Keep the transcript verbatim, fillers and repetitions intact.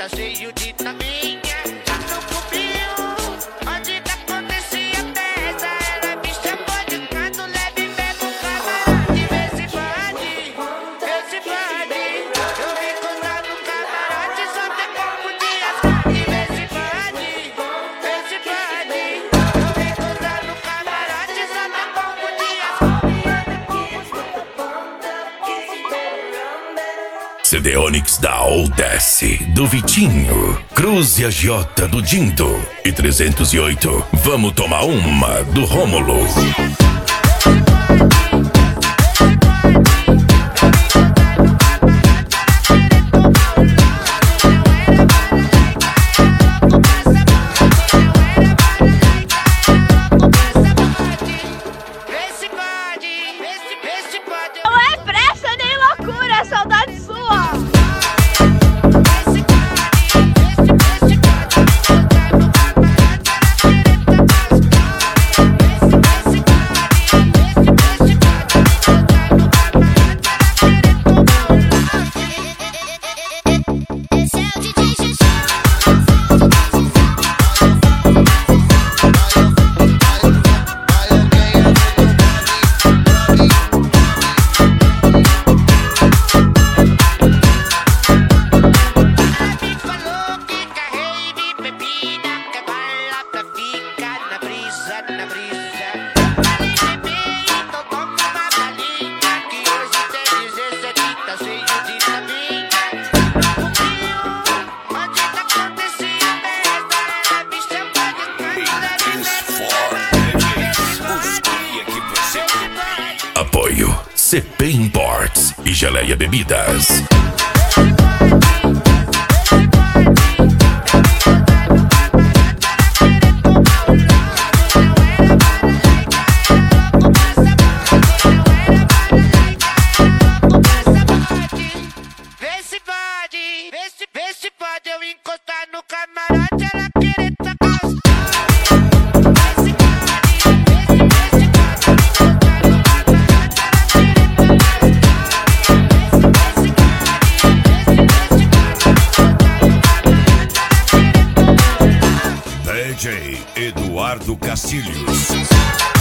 tá cheio de taminha. No cubinho, onde tá acontecia a festa, ela me chamou de canto, leve e bebo camarote. Vê se pode, vê se pode, eu me encontrar no camarote, só tem pouco de asfalto. Vê se pode, vê se pode, eu me encontrar no camarote, só tem pouco de asfalto. C D Onix da Oldesse, do Vitinho, Cruz e Agiota do Dindo e trezentos e oito, Vamos Tomar Uma, do Rômulo. Não é pressa nem loucura, é saudade sua. Apoio C P Imports e Geleia Bebidas. Vê se pode, vê se, vê se pode eu encostar no camarote, ela querer tacar os... D J Eduardo Castilhos.